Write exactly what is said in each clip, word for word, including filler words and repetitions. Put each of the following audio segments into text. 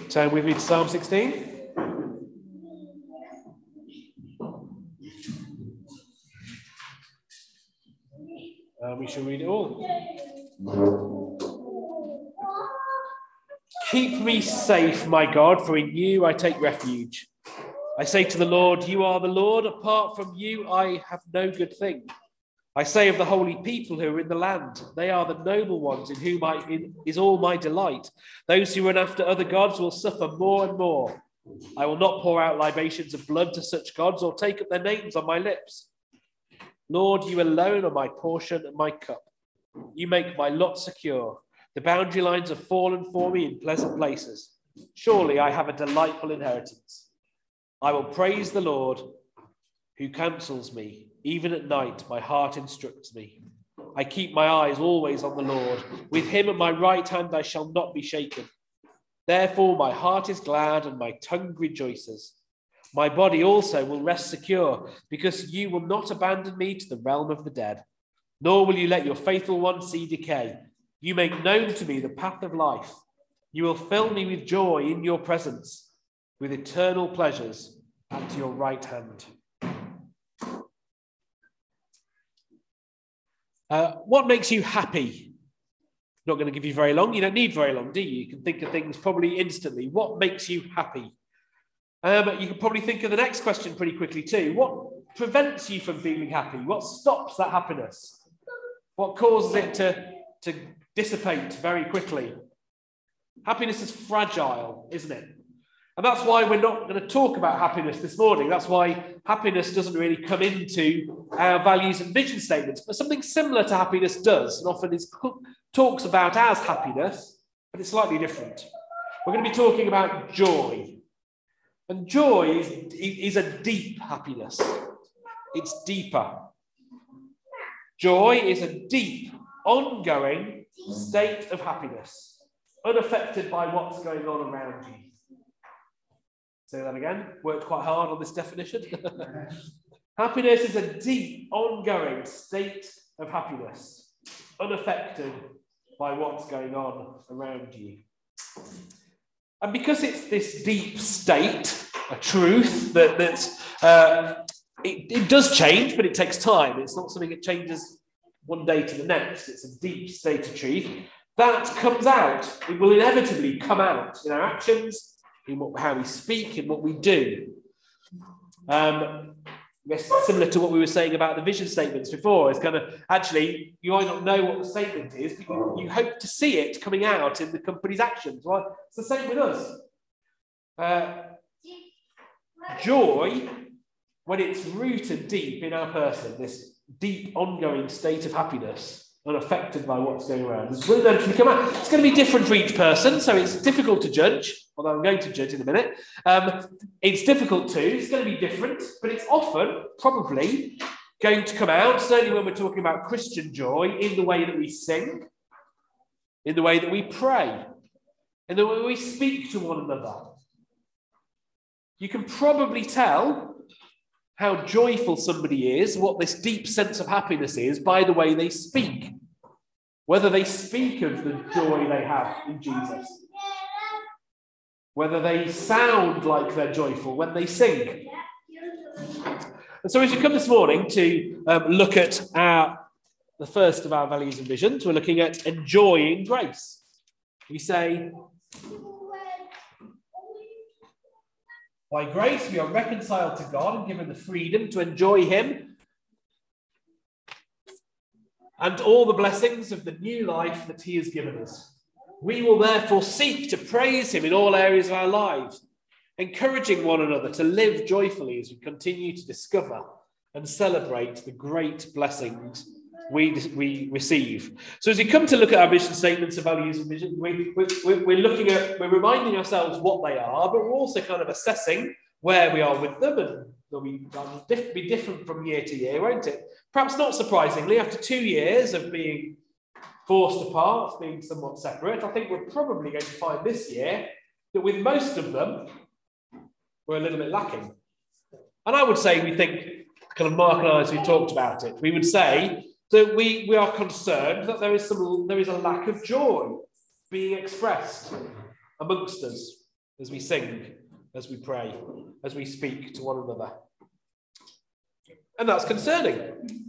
Turn with me to Psalm sixteen. Uh, we shall read it all. Keep me safe, my God, for in you I take refuge. I say to the Lord, you are the Lord. Apart from you, I have no good thing. I say of the holy people who are in the land, they are the noble ones in whom I, in, is all my delight. Those who run after other gods will suffer more and more. I will not pour out libations of blood to such gods or take up their names on my lips. Lord, you alone are my portion and my cup. You make my lot secure. The boundary lines have fallen for me in pleasant places. Surely I have a delightful inheritance. I will praise the Lord who counsels me. Even at night, my heart instructs me. I keep my eyes always on the Lord. With him at my right hand, I shall not be shaken. Therefore, my heart is glad and my tongue rejoices. My body also will rest secure, because you will not abandon me to the realm of the dead, nor will you let your faithful one see decay. You make known to me the path of life. You will fill me with joy in your presence, with eternal pleasures at your right hand. Uh, what makes you happy? Not going to give you very long. You don't need very long, do you? You can think of things probably instantly. What makes you happy? Um, you can probably think of the next question pretty quickly too. What prevents you from feeling happy? What stops that happiness? What causes it to, to dissipate very quickly? Happiness is fragile, isn't it? And that's why we're not going to talk about happiness this morning. That's why happiness doesn't really come into our values and vision statements. But something similar to happiness does, and often is talks about as happiness, but it's slightly different. We're going to be talking about joy. And joy is, is a deep happiness. It's deeper. Joy is a deep, ongoing state of happiness, unaffected by what's going on around you. Say that again. Worked quite hard on this definition. Happiness is a deep, ongoing state of happiness, unaffected by what's going on around you. And because it's this deep state, a truth that that's, uh, it, it does change, but it takes time. It's not something that changes one day to the next. It's a deep state of truth. That comes out. It will inevitably come out in our actions, in what, how we speak, in what we do. Um, similar to what we were saying about the vision statements before. It's kind of, actually, you might not know what the statement is, but you, you hope to see it coming out in the company's actions. Well, it's the same with us. Uh, joy, when it's rooted deep in our person, this deep, ongoing state of happiness, unaffected by what's going around, this will eventually come out. It's going to be different for each person, so it's difficult to judge, although I'm going to judge in a minute. Um, it's difficult too, it's going to be different, but it's often, probably, going to come out, certainly when we're talking about Christian joy, in the way that we sing, in the way that we pray, in the way we speak to one another. You can probably tell how joyful somebody is, what this deep sense of happiness is, by the way they speak. Whether they speak of the joy they have in Jesus. Whether they sound like they're joyful when they sing. And so as we come this morning to um, look at our, the first of our values and visions, we're looking at enjoying grace. We say, by grace, we are reconciled to God and given the freedom to enjoy him and all the blessings of the new life that he has given us. We will therefore seek to praise him in all areas of our lives, encouraging one another to live joyfully as we continue to discover and celebrate the great blessings we, we receive. So as we come to look at our vision statements of values and vision, we, we, we're looking at, we're reminding ourselves what they are, but we're also kind of assessing where we are with them, and they'll be, they'll be different from year to year, won't it? Perhaps not surprisingly, after two years of being forced apart, being somewhat separate, I think we're probably going to find this year that with most of them, we're a little bit lacking. And I would say we think, kind of Mark and I, as we talked about it, we would say that we, we are concerned that there is some there is a lack of joy being expressed amongst us as we sing, as we pray, as we speak to one another. And that's concerning.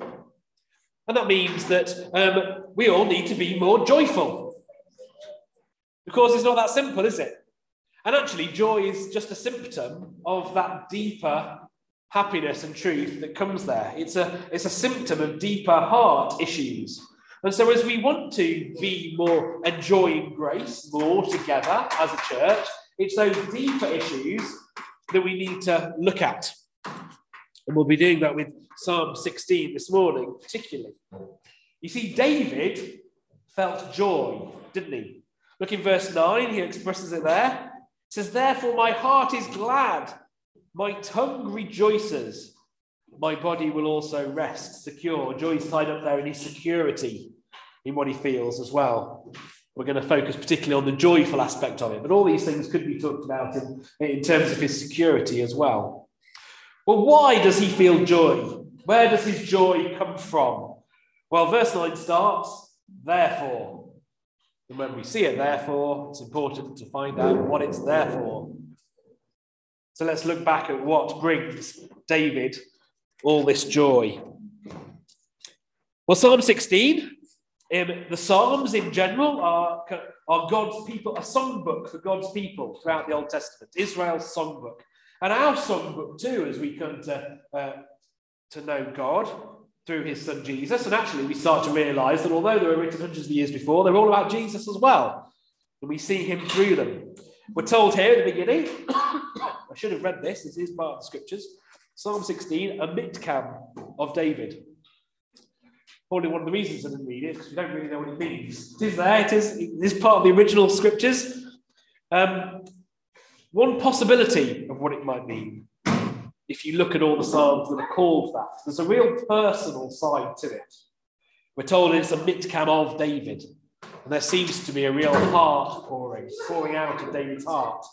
And that means that um, we all need to be more joyful. Because it's not that simple, is it? And actually, joy is just a symptom of that deeper happiness and truth that comes there. It's a, it's a symptom of deeper heart issues. And so as we want to be more enjoying grace more together as a church, it's those deeper issues that we need to look at. And we'll be doing that with Psalm sixteen this morning, particularly. You see, David felt joy, didn't he? Look in verse nine, he expresses it there. It says, therefore my heart is glad, my tongue rejoices, my body will also rest secure. Joy's tied up there in his security, in what he feels as well. We're going to focus particularly on the joyful aspect of it, but all these things could be talked about in, in terms of his security as well. Well, why does he feel joy? Where does his joy come from? Well, verse nine starts, therefore. And when we see it, therefore, it's important to find out what it's there for. So let's look back at what brings David all this joy. Well, Psalm sixteen, um, the Psalms in general are, are God's people, a songbook for God's people throughout the Old Testament, Israel's songbook. And our songbook too, as we come to, uh, to know God through his son Jesus. And actually we start to realise that although they were written hundreds of years before, they're all about Jesus as well. And we see him through them. We're told here at the beginning, I should have read this, this is part of the scriptures, Psalm sixteen, a mitkam of David. Probably one of the reasons I didn't read it, because we don't really know what it means. It is there, it is, it is part of the original scriptures. Um, one possibility of what it might mean, if you look at all the Psalms that are called that, there's a real personal side to it. We're told it's a mitkam of David. And there seems to be a real heart pouring, pouring out of David's heart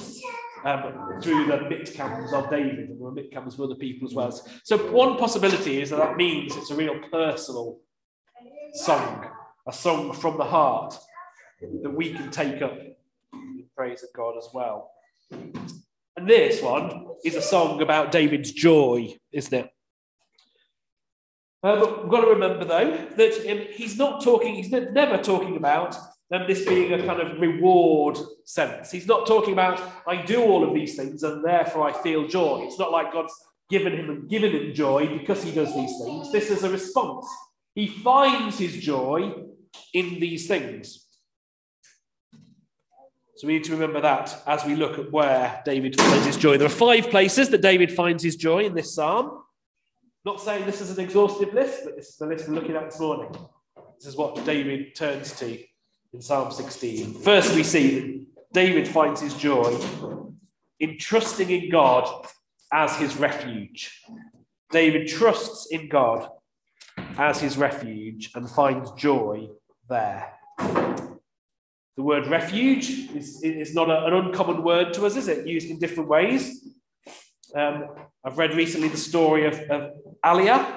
um, through the mitkams of David, and there were mitkams of other people as well. So one possibility is that that means it's a real personal song, a song from the heart that we can take up in praise of God as well. And this one is a song about David's joy, isn't it? Uh, but we've got to remember, though, that um, he's not talking, he's never talking about um, this being a kind of reward sense. He's not talking about, I do all of these things and therefore I feel joy. It's not like God's given him and given him joy because he does these things. This is a response. He finds his joy in these things. So we need to remember that as we look at where David finds his joy. There are five places that David finds his joy in this psalm. Not saying this is an exhaustive list, but this is the list we're looking at this morning. This is what David turns to in Psalm sixteen. First, we see that David finds his joy in trusting in God as his refuge. David trusts in God as his refuge and finds joy there. The word refuge is, is not a, an uncommon word to us, is it? Used in different ways. Um, I've read recently the story of, of Alia,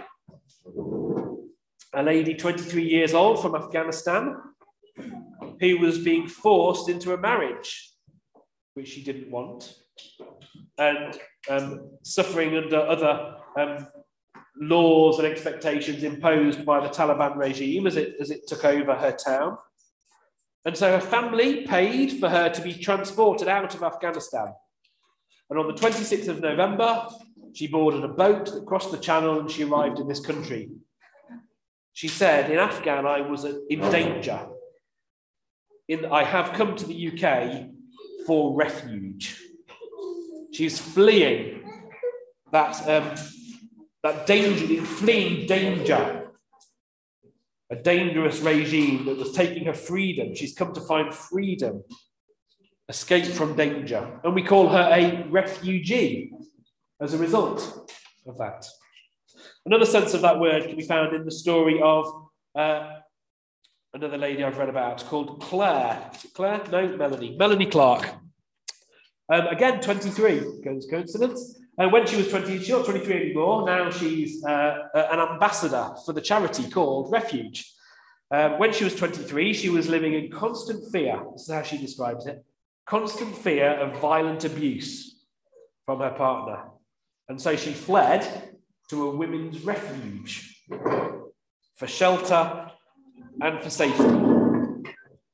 a lady twenty-three years old from Afghanistan, who was being forced into a marriage which she didn't want, and um, suffering under other um, laws and expectations imposed by the Taliban regime as it, as it took over her town. And so her family paid for her to be transported out of Afghanistan. And on the twenty-sixth of November, she boarded a boat that crossed the channel and she arrived in this country. She said, in Afghan, I was in danger. In, I have come to the U K for refuge. She's fleeing that, um, that danger, fleeing danger. A dangerous regime that was taking her freedom. She's come to find freedom, escape from danger. And we call her a refugee as a result of that. Another sense of that word can be found in the story of uh, another lady I've read about called Claire. Is it Claire? No, Melanie. Melanie Clark. Um, again, twenty-three. Coincidence. And when she was twenty, she's not twenty-three anymore. Now she's uh, an ambassador for the charity called Refuge. Um, when she was twenty-three, she was living in constant fear. This is how she describes it. constant fear of violent abuse from her partner. And so she fled to a women's refuge for shelter and for safety.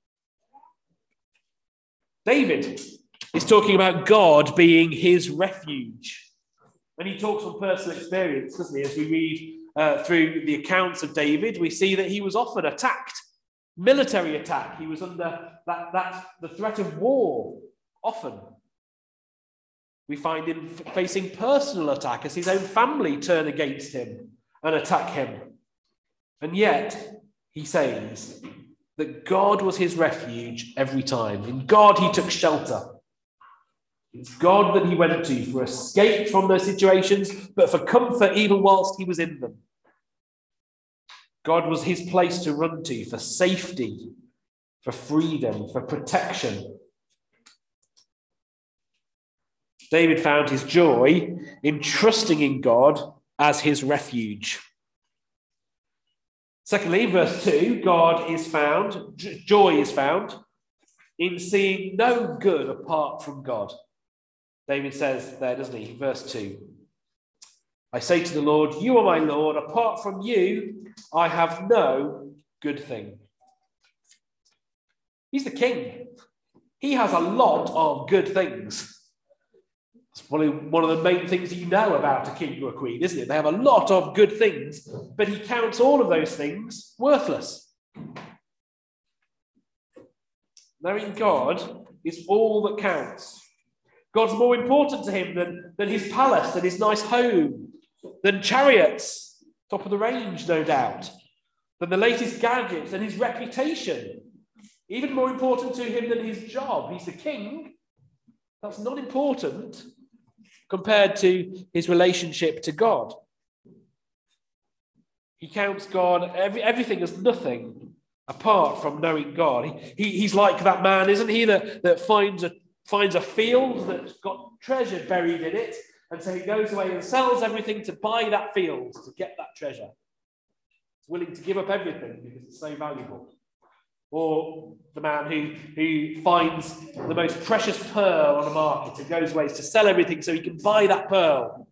David is talking about God being his refuge. And he talks from personal experience, doesn't he? As we read uh, through the accounts of David, we see that he was often attacked, military attack. He was under that, that the threat of war often. We find him facing personal attack as his own family turn against him and attack him. And yet, he says that God was his refuge every time. In God, he took shelter. It's God that he went to for escape from those situations, but for comfort even whilst he was in them. God was his place to run to for safety, for freedom, for protection. David found his joy in trusting in God as his refuge. Secondly, verse two, God is found, joy is found in seeing no good apart from God. David says there, doesn't he? Verse two. I say to the Lord, you are my Lord. Apart from you, I have no good thing. He's the king. He has a lot of good things. It's probably one of the main things you know about a king or a queen, isn't it? They have a lot of good things, but he counts all of those things worthless. Knowing God is all that counts. God's more important to him than, than his palace, than his nice home, than chariots, top of the range, no doubt, than the latest gadgets, than his reputation. Even more important to him than his job. He's the king. That's not important compared to his relationship to God. He counts God, every, everything as nothing apart from knowing God. He, he, he's like that man, isn't he, that, that finds a finds a field that's got treasure buried in it, and so he goes away and sells everything to buy that field, to get that treasure. He's willing to give up everything because it's so valuable. Or the man who, who finds the most precious pearl on the market and goes away to sell everything so he can buy that pearl.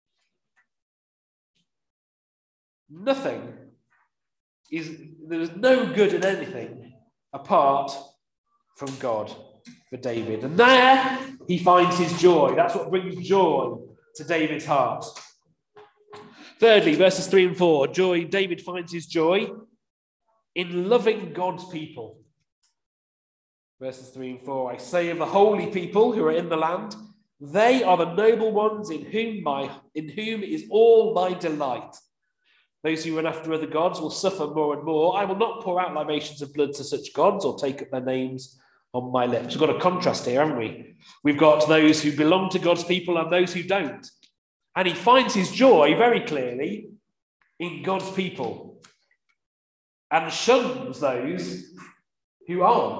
Nothing is, there is no good in anything apart from God. For David. And there he finds his joy. That's what brings joy to David's heart. Thirdly, verses three and four, joy, David finds his joy in loving God's people. Verses three and four, I say of the holy people who are in the land, they are the noble ones in whom my in whom is all my delight. Those who run after other gods will suffer more and more. I will not pour out libations of blood to such gods or take up their names on my lips. We've got a contrast here, haven't we? We've got those who belong to God's people and those who don't. And he finds his joy very clearly in God's people and shuns those who aren't.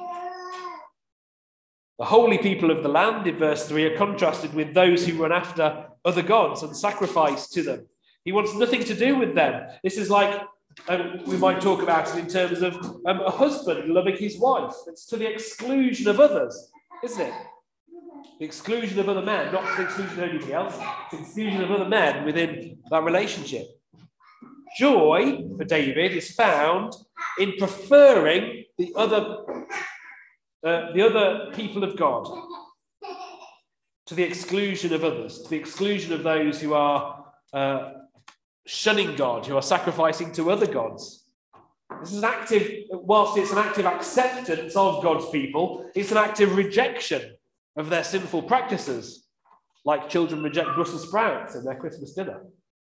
The holy people of the land, in verse three, are contrasted with those who run after other gods and sacrifice to them. He wants nothing to do with them. This is like Um, we might talk about it in terms of um, a husband loving his wife. It's to the exclusion of others, isn't it? The exclusion of other men, not the exclusion of anybody else, the exclusion of other men within that relationship. Joy for David is found in preferring the other, uh, the other people of God to the exclusion of others, to the exclusion of those who are uh, shunning God, who are sacrificing to other gods. This is an active, whilst it's an active acceptance of God's people, it's an active rejection of their sinful practices, like children reject Brussels sprouts in their Christmas dinner.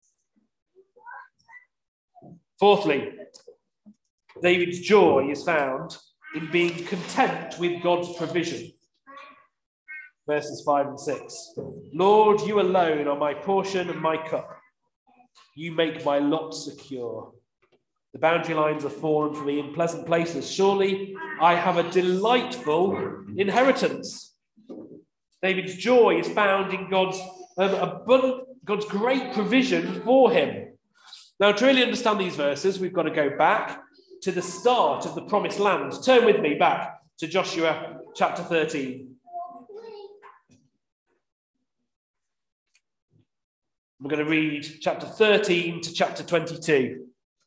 Fourthly, David's joy is found in being content with God's provision. Verses five and six. Lord, you alone are my portion and my cup. You make my lot secure. The boundary lines are fallen for me in pleasant places. Surely I have a delightful inheritance. David's joy is found in God's um, abundant, God's great provision for him. Now, to really understand these verses, we've got to go back to the start of the promised land. Turn with me back to Joshua chapter thirteen. We're going to read chapter thirteen to chapter twenty-two.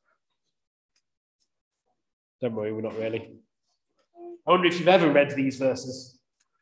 Don't worry, we're not really. I wonder if you've ever read these verses.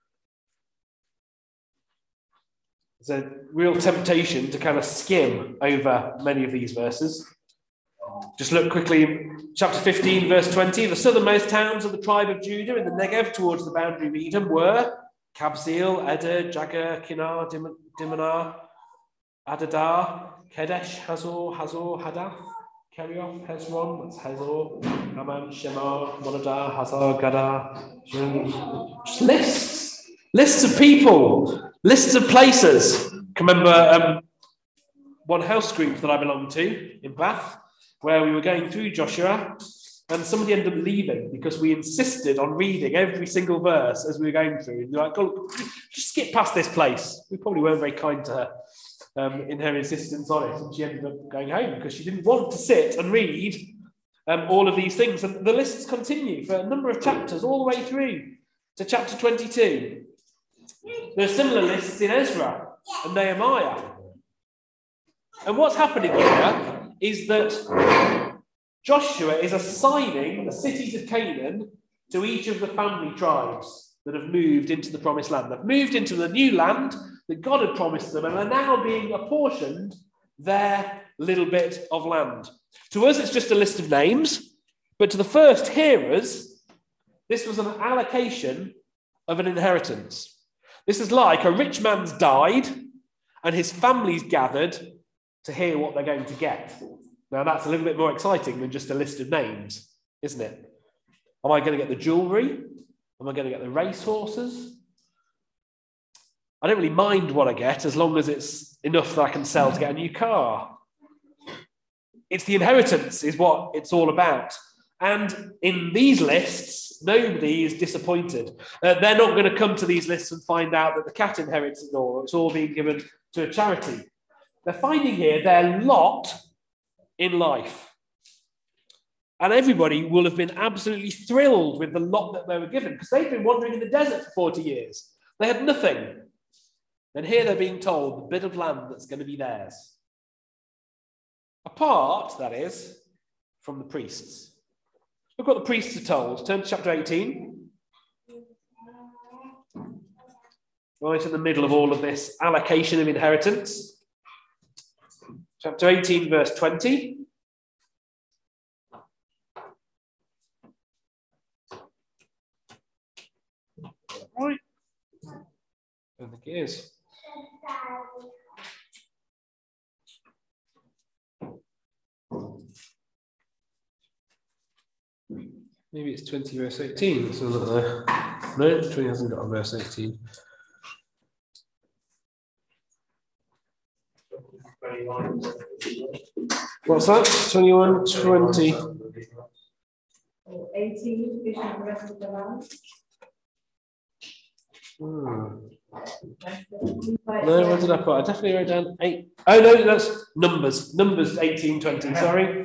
There's a real temptation to kind of skim over many of these verses. Just look quickly, chapter fifteen, verse twenty. The southernmost towns of the tribe of Judah in the Negev towards the boundary of Edom were Kabzeel, Eder, Jagur, Kinnah, Dim- Dimnah, Adadar, Kedesh, Hazor, Hazor, Hadath, Kerioth, Hezron, that's Hazor, Haman, Shemar, Monadar, Hazar, Gadar. Just lists, lists of people, lists of places. Can remember um, one house group that I belonged to in Bath, where we were going through Joshua, and somebody ended up leaving because we insisted on reading every single verse as we were going through. And they're like, oh, just skip past this place. We probably weren't very kind to her um, in her insistence on it. And she ended up going home because she didn't want to sit and read um, all of these things. And the lists continue for a number of chapters, all the way through to chapter twenty-two. There are similar lists in Ezra and Nehemiah. And what's happening here is that Joshua is assigning the cities of Canaan to each of the family tribes that have moved into the promised land. They've moved into the new land that God had promised them and are now being apportioned their little bit of land. To us, it's just a list of names, but to the first hearers, this was an allocation of an inheritance. This is like a rich man's died and his family's gathered to hear what they're going to get. Now, that's a little bit more exciting than just a list of names, isn't it? Am I going to get the jewellery? Am I going to get the racehorses? I don't really mind what I get as long as it's enough that I can sell to get a new car. It's the inheritance is what it's all about. And in these lists, nobody is disappointed. Uh, they're not going to come to these lists and find out that the cat inherits it all. It's all being given to a charity. They're finding here their lot in life. And everybody will have been absolutely thrilled with the lot that they were given because they've been wandering in the desert for forty years. They had nothing. And here they're being told the bit of land that's going to be theirs. Apart, that is, from the priests. Look what the priests are told. Turn to chapter eighteen. Right in the middle of all of this allocation of inheritance. Chapter eighteen, verse twenty. Right. I don't think it is. Maybe it's twenty, verse eighteen. It's not there. No, twenty hasn't got a verse eighteen. What's that? twenty-one, twenty. eighteen, vision of the rest of the land. Hmm. No, what did I put? I definitely wrote down eight. Oh, no, that's Numbers. Numbers eighteen, twenty, sorry.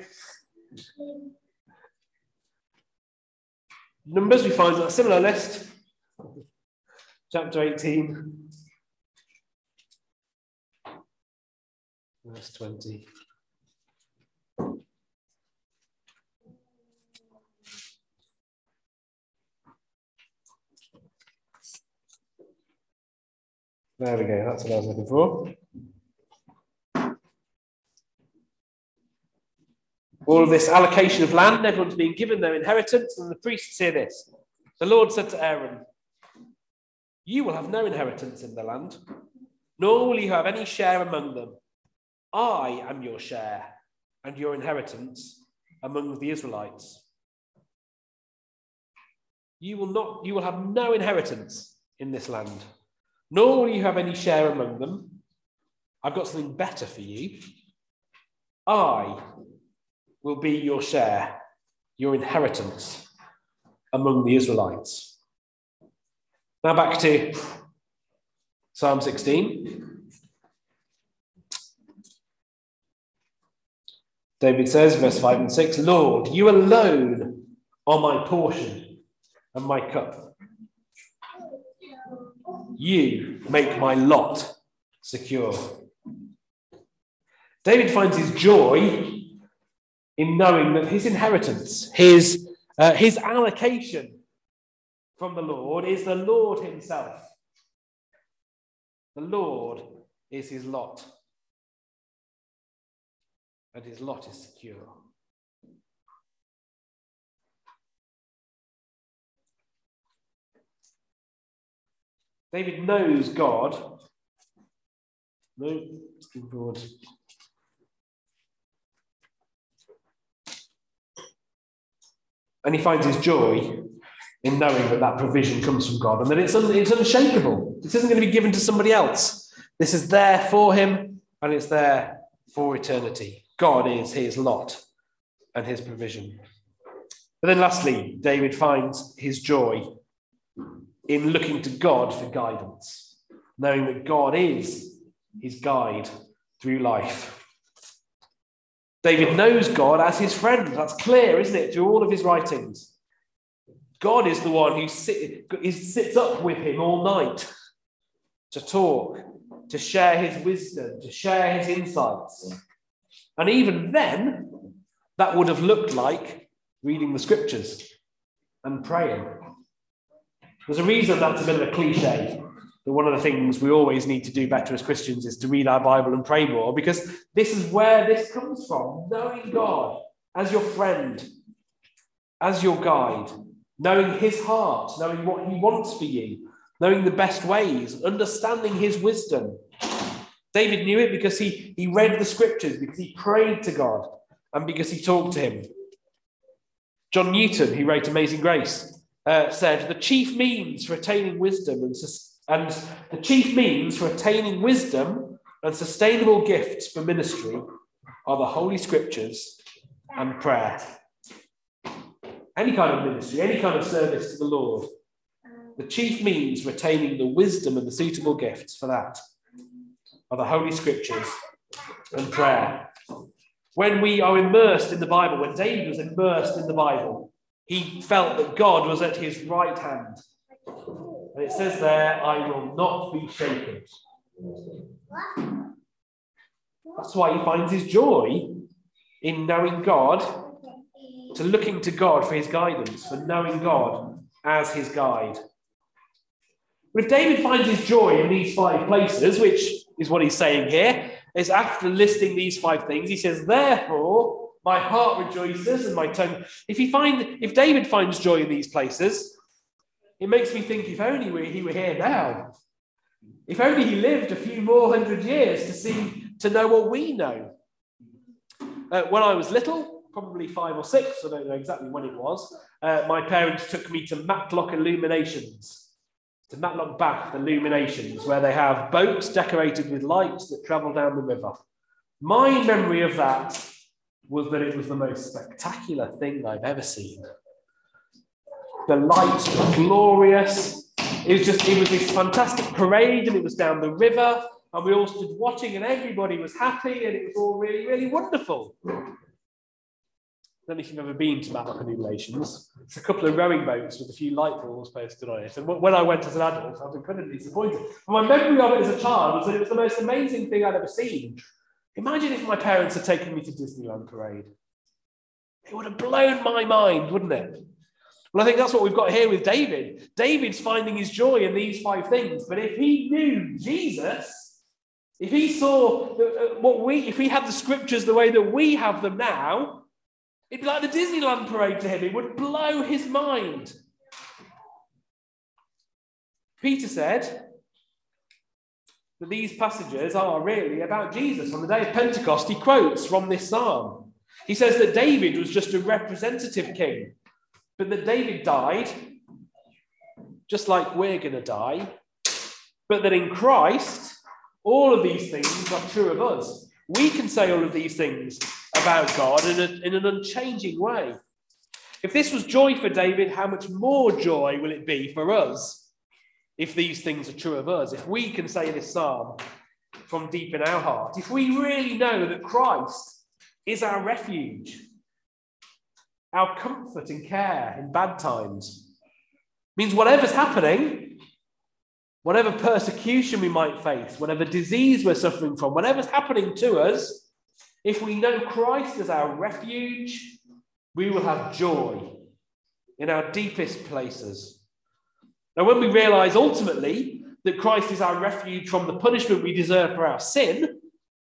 Numbers, we find a similar list. Chapter eighteen. Verse twenty. There we go, that's what I was looking for. All of this allocation of land, everyone's being given their inheritance, and the priests hear this. The Lord said to Aaron, "You will have no inheritance in the land, nor will you have any share among them. I am your share and your inheritance among the Israelites. You will not, you will have no inheritance in this land, nor will you have any share among them. I've got something better for you. I will be your share, your inheritance among the Israelites." Now back to Psalm sixteen. David says, verse five and six, "Lord, you alone are my portion and my cup. You make my lot secure. David finds his joy in knowing that his inheritance, his, uh, his allocation from the Lord is the Lord himself. The Lord is his lot. And his lot is secure. David knows God. No, skip forward. And he finds his joy in knowing that that provision comes from God and that it's, un- it's unshakable. This isn't going to be given to somebody else. This is there for him and it's there for eternity. God is his lot and his provision. But then lastly, David finds his joy in looking to God for guidance, knowing that God is his guide through life. David knows God as his friend. That's clear, isn't it, through all of his writings. God is the one who sit, he sits up with him all night to talk, to share his wisdom, to share his insights. And even then, that would have looked like reading the scriptures and praying. There's a reason that's a bit of a cliche, but one of the things we always need to do better as Christians is to read our Bible and pray more, because this is where this comes from, knowing God as your friend, as your guide, knowing his heart, knowing what he wants for you, knowing the best ways, understanding his wisdom. David knew it because he, he read the scriptures, because he prayed to God, and because he talked to him. John Newton, who wrote Amazing Grace, uh, said, the chief means for attaining wisdom and, and the chief means for attaining wisdom and sustainable gifts for ministry are the Holy Scriptures and prayer. Any kind of ministry, any kind of service to the Lord, the chief means for attaining the wisdom and the suitable gifts for that are the Holy Scriptures and prayer. When we are immersed in the Bible, when David was immersed in the Bible, he felt that God was at his right hand. And it says there, I will not be shaken. That's why he finds his joy in knowing God, to looking to God for his guidance, for knowing God as his guide. But if David finds his joy in these five places, which is what he's saying here, is after listing these five things, he says, therefore, my heart rejoices and my tongue. If he find, if David finds joy in these places, it makes me think, if only we, he were here now. If only he lived a few more hundred years to see, to know what we know. Uh, when I was little, probably five or six, I don't know exactly when it was, uh, my parents took me to Matlock Illuminations, to Matlock Bath Illuminations, where they have boats decorated with lights that travel down the river. My memory of that was that it was the most spectacular thing I've ever seen. The lights were glorious. It was just, it was this fantastic parade, and it was down the river, and we all stood watching, and everybody was happy, and it was all really, really wonderful. I don't know if you've ever been to Matlock Illuminations. It's a couple of rowing boats with a few light balls posted on it. And when I went as an adult, I was incredibly disappointed. And my memory of it as a child was that it was the most amazing thing I'd ever seen. Imagine if my parents had taken me to Disneyland Parade. It would have blown my mind, wouldn't it? Well, I think that's what we've got here with David. David's finding his joy in these five things. But if he knew Jesus, if he saw what we, if he had the scriptures the way that we have them now, it'd be like the Disneyland Parade to him. It would blow his mind. Peter said that these passages are really about Jesus. On the day of Pentecost, he quotes from this psalm. He says that David was just a representative king, but that David died, just like we're going to die, but that in Christ, all of these things are true of us. We can say all of these things about God in, a, in an unchanging way. If this was joy for David, how much more joy will it be for us if these things are true of us? If we can say this psalm from deep in our heart, if we really know that Christ is our refuge, our comfort and care in bad times, means whatever's happening, whatever persecution we might face, whatever disease we're suffering from, whatever's happening to us, if we know Christ as our refuge, we will have joy in our deepest places. Now, when we realize ultimately that Christ is our refuge from the punishment we deserve for our sin,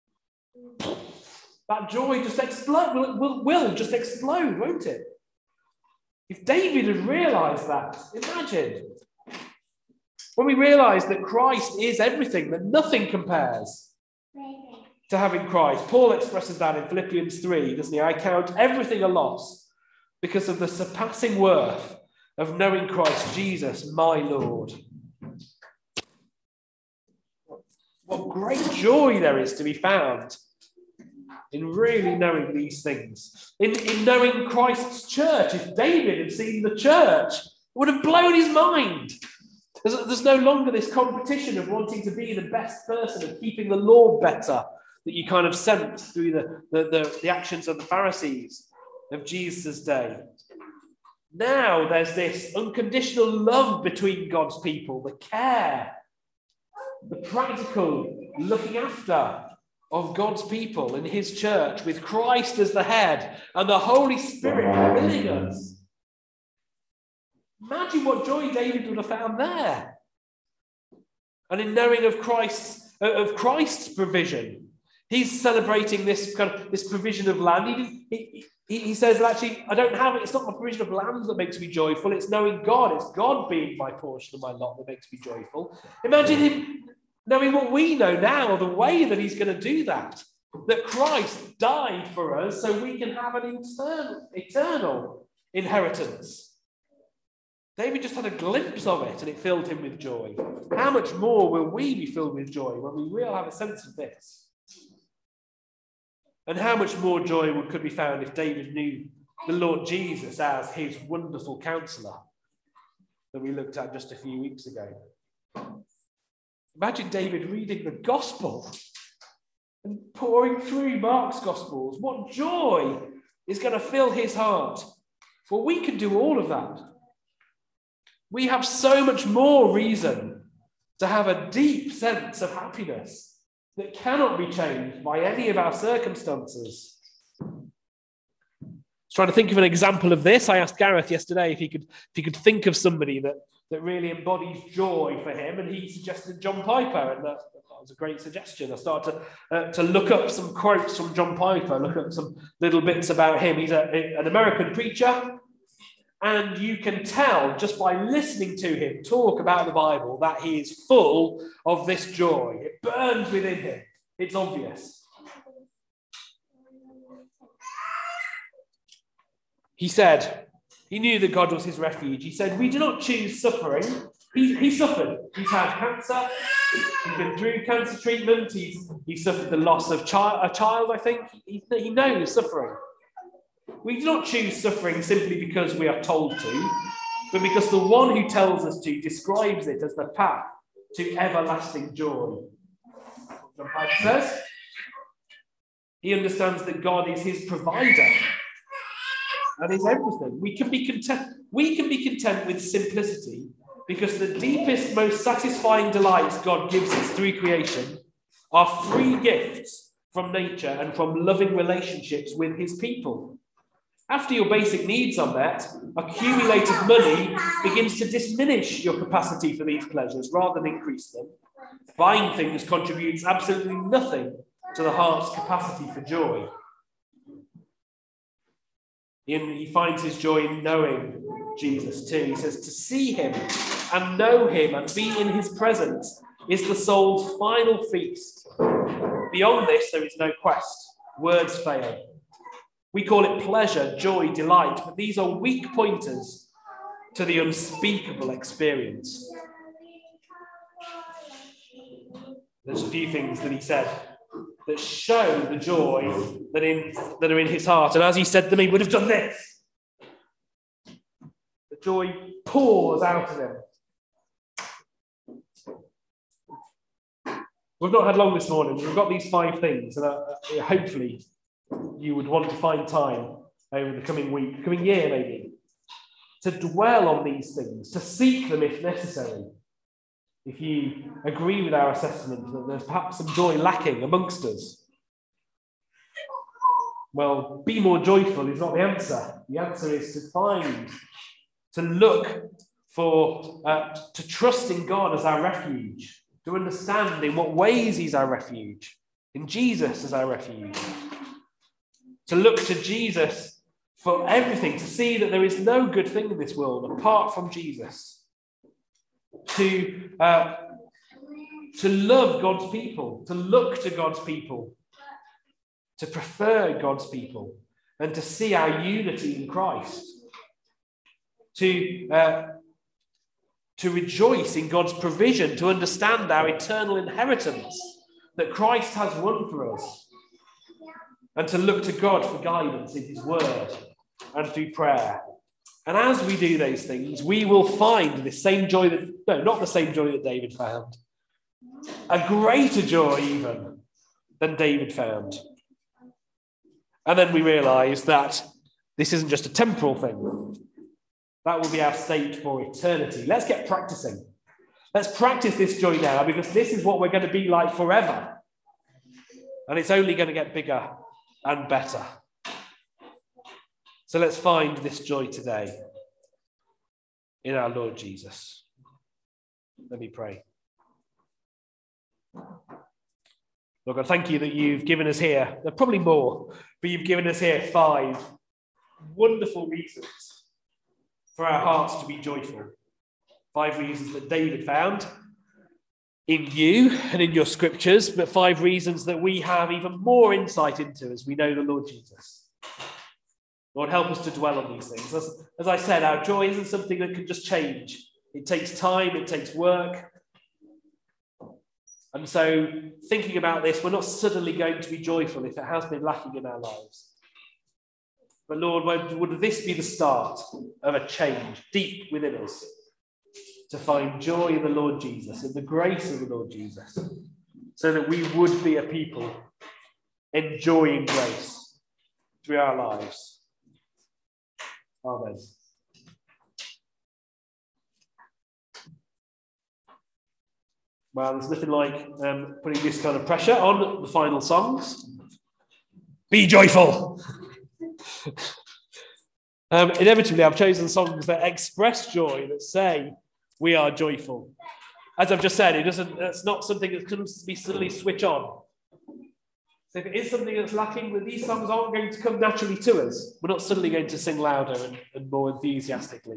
that joy just explode, will, will, will just explode, won't it? If David had realized that, imagine. When we realize that Christ is everything, that nothing compares to having Christ. Paul expresses that in Philippians three, doesn't he? I count everything a loss because of the surpassing worth of knowing Christ Jesus, my Lord. What great joy there is to be found in really knowing these things. In, in knowing Christ's church. If David had seen the church, it would have blown his mind. There's, there's no longer this competition of wanting to be the best person, of keeping the law better, that you kind of sense through the, the, the, the actions of the Pharisees of Jesus' day. Now there's this unconditional love between God's people, the care, the practical looking after of God's people in his church, with Christ as the head and the Holy Spirit filling us. Imagine what joy David would have found there. And in knowing of Christ's, of Christ's provision, he's celebrating this kind of this provision of land. He, he, he says, actually, I don't have it. It's not my provision of land that makes me joyful. It's knowing God. It's God being my portion of my lot that makes me joyful. Imagine him knowing what we know now, the way that he's going to do that. That Christ died for us so we can have an eternal, eternal inheritance. David just had a glimpse of it and it filled him with joy. How much more will we be filled with joy when we really have a sense of this? And how much more joy could be found if David knew the Lord Jesus as his wonderful counselor that we looked at just a few weeks ago? Imagine David reading the gospel and pouring through Mark's gospels. What joy is going to fill his heart? Well, we can do all of that. We have so much more reason to have a deep sense of happiness that cannot be changed by any of our circumstances. I was trying to think of an example of this. I asked Gareth yesterday if he could, if he could think of somebody that, that really embodies joy for him, and he suggested John Piper, and that, that was a great suggestion. I started to, uh, to look up some quotes from John Piper, look up some little bits about him. He's a, an American preacher, and you can tell just by listening to him talk about the Bible that he is full of this joy. It burns within him. It's obvious. He said, he knew that God was his refuge. He said, we do not choose suffering. He, he suffered. He's had cancer. He's been through cancer treatment. He's, he suffered the loss of chi- a child, I think. He, he knows suffering. We do not choose suffering simply because we are told to, but because the one who tells us to describes it as the path to everlasting joy. John Piper says he understands that God is his provider and is everything. We can be content. We can be content with simplicity because the deepest, most satisfying delights God gives us through creation are free gifts from nature and from loving relationships with his people. After your basic needs are met, accumulated money begins to diminish your capacity for these pleasures rather than increase them. Buying things contributes absolutely nothing to the heart's capacity for joy. He finds his joy in knowing Jesus too. He says to see him and know him and be in his presence is the soul's final feast. Beyond this, there is no quest. Words fail. We call it pleasure, joy, delight, but these are weak pointers to the unspeakable experience. There's a few things that he said that show the joy that, in, that are in his heart. And as he said them, he would have done this. The joy pours out of him. We've not had long this morning. We've got these five things, and uh, hopefully you would want to find time over the coming week, coming year maybe, to dwell on these things, to seek them if necessary. if you agree with our assessment that there's perhaps some joy lacking amongst us, well, be more joyful is not the answer. The answer is to find, to look for, uh, to trust in God as our refuge, to understand in what ways he's our refuge, in Jesus as our refuge, to look to Jesus for everything, to see that there is no good thing in this world apart from Jesus, to, uh, to love God's people, to look to God's people, to prefer God's people, and to see our unity in Christ, to, uh, to rejoice in God's provision, to understand our eternal inheritance that Christ has won for us, and to look to God for guidance in his word and through prayer. And as we do those things, we will find the same joy that, no, not the same joy that David found, a greater joy even than David found. And then we realize that this isn't just a temporal thing. That will be our state for eternity. Let's get practicing. Let's practice this joy now, because this is what we're going to be like forever. And it's only going to get bigger and better. So let's find this joy today in our Lord Jesus. Let me pray. Lord God, thank you that you've given us here, there are probably more, but you've given us here five wonderful reasons for our hearts to be joyful. Five reasons that David found in you and in your scriptures, but five reasons that we have even more insight into as we know the Lord Jesus. Lord, help us to dwell on these things. As, as I said, our joy isn't something that can just change. It takes time, it takes work. And so thinking about this, we're not suddenly going to be joyful if it has been lacking in our lives. But Lord, would this be the start of a change deep within us to find joy in the Lord Jesus, in the grace of the Lord Jesus, so that we would be a people enjoying grace through our lives. Amen. Well, there's nothing like um, putting this kind of pressure on the final songs. Be joyful. um, inevitably, I've chosen songs that express joy, that say we are joyful. As I've just said, it doesn't. It's not something that can be suddenly switch on. So if it is something that's lacking, then these songs aren't going to come naturally to us. We're not suddenly going to sing louder and, and more enthusiastically.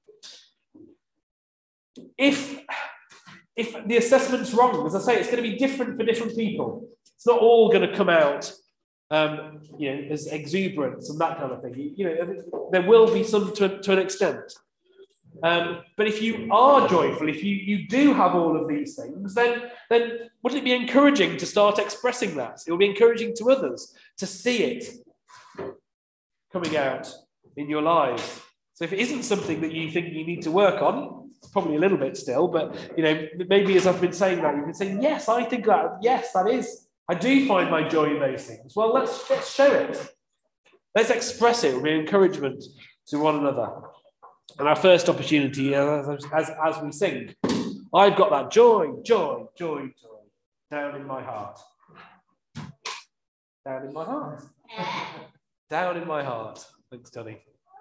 If If the assessment's wrong, as I say, it's going to be different for different people. It's not all going to come out, um, you know, as exuberance and that kind of thing. You know, there will be some to, to an extent. Um, but if you are joyful, if you, you do have all of these things, then, then wouldn't it be encouraging to start expressing that? It will be encouraging to others to see it coming out in your lives. So if it isn't something that you think you need to work on, probably a little bit still, but you know, maybe as I've been saying that, you've been saying, yes, I think that, yes, that is, I do find my joy in those things. Well, let's, let's show it. Let's express it with encouragement to one another. And our first opportunity, as, as, as we sing, I've got that joy, joy, joy, joy, down in my heart. Down in my heart. Down in my heart. Thanks, Tony.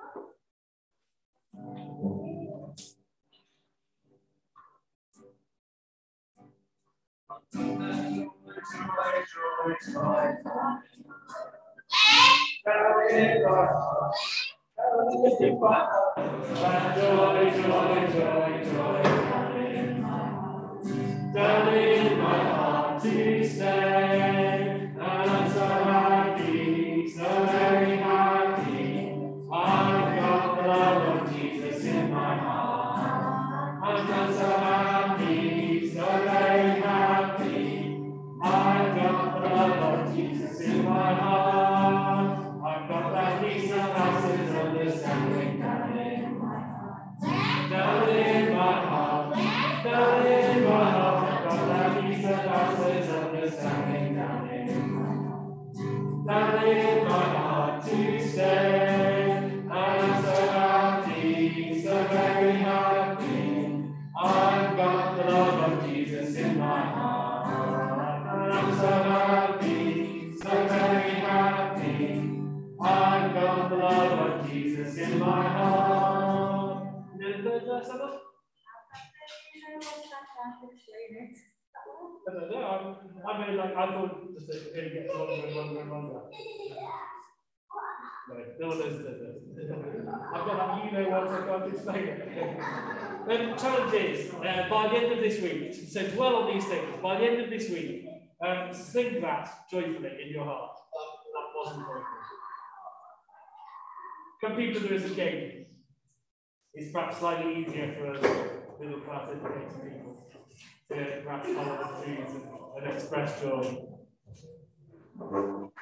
Down in my heart to stay, and I'm so happy, so very happy. I've got the love of Jesus in my heart. I'm so happy, so very happy. I've got the love of Jesus in my heart. I've got that peace that passes understanding down in my heart. Down in my heart, down in my heart. Understanding down in my heart, down in my heart to stay. I'm so happy, so very happy. I've got the love of in my heart. And then the third verse, Emma? I don't know. I, I mean, like, I thought just that it gets longer and longer and longer. No, no one knows the I've got that, you know what, I can't explain it. The challenge is, uh, by the end of this week, so dwell on these things, by the end of this week, um, sing that joyfully in your heart. That, that wasn't joyful. Come people there is a king. It's perhaps slightly easier for middle class educated people to perhaps follow the truths and, and express joy.